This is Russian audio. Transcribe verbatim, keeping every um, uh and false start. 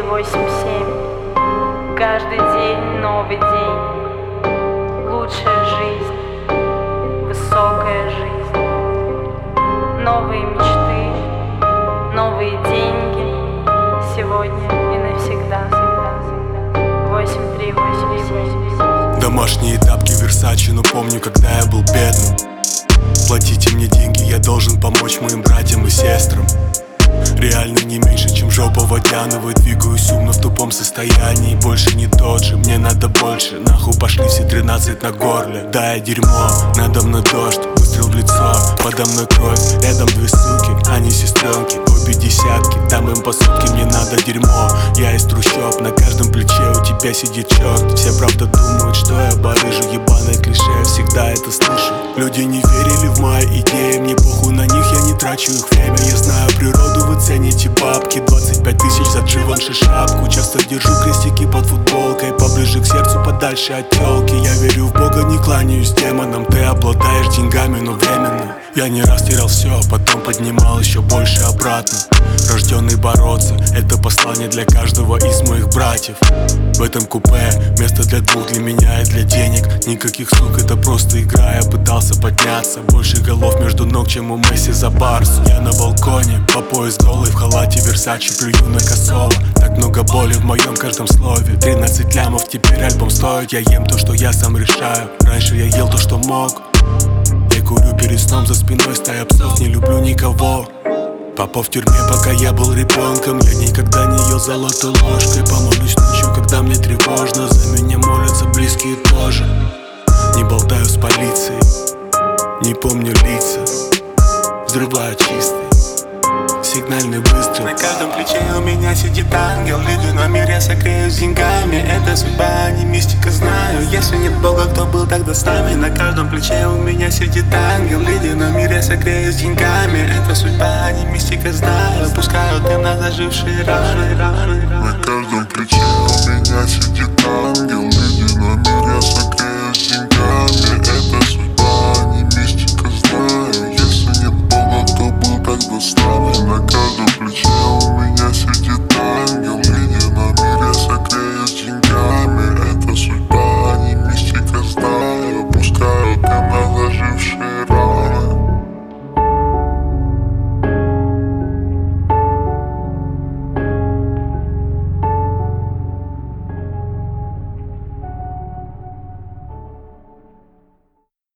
восемь семь. Каждый день новый день. Лучшая жизнь, высокая жизнь. Новые мечты, новые деньги. Сегодня и навсегда. Восемь три восемь семь. Домашние тапки Версачи, но помню, когда я был бедным. Платите мне деньги, я должен помочь моим братьям и сестрам. Реально не меньше, чем жопа водяного. Двигаюсь умно в тупом состоянии. Больше не тот же, мне надо больше. Нахуй пошли все тринадцать на горле. Да, я дерьмо, надо мной дождь. Выстрел в лицо, подо мной кровь. Рядом две суки, они сестренки. Обе десятки, там им по сутки. Мне надо дерьмо, я из трущоб. На каждом плече у тебя сидит черт. Все правда думают, что я барыжу. Ебаное клише, я всегда это слышу. Люди не верили в мои идеи. Мне похуй на них, я не трачу их время. Я знаю природу, вы цените бабки. Двадцать пять тысяч за Givenchy шапку. Часто держу крестики под футболкой. Поближе к сердцу, подальше от тёлки. Я верю в Бога, не кланяюсь демонам. Ты обладаешь деньгами, но временно. Я не раз терял все, потом поднимал еще больше обратно. Рожденный бороться, это послание для каждого из моих братьев. В этом купе место для двух, для меня и для денег. Никаких сук, это просто игра, я пытался подняться. Больше голов между ног, чем у Месси за Барсу. Я на балконе, по пояс голый, в халате Версачи, плюю на косово. Так много боли в моем каждом слове. Тринадцать лямов, теперь альбом стоит. Я ем то, что я сам решаю. Раньше я ел то, что мог. Я курю перед сном, за спиной стая псов, не люблю никого. Папа в тюрьме, пока я был ребенком. Я никогда не ел золотой ложкой. Помолюсь ночью, когда мне тревожно. За меня молятся близкие тоже. Не болтаю с полицией, не помню лица. Взрываю чистый сигнальный выстрел. На каждом плече у меня сидит ангел. Ледяной мир я согреюсь деньгами. Это судьба, а не мистика, знаю. Если нет Бога, кто был тогда с нами? На каждом плече у меня сидит ангел. Ледяной мир я согреюсь деньгами. Это судьба, а не мистика, знаю. Пускают дым на зажившие раны. На каждом плече у меня сидит ангел.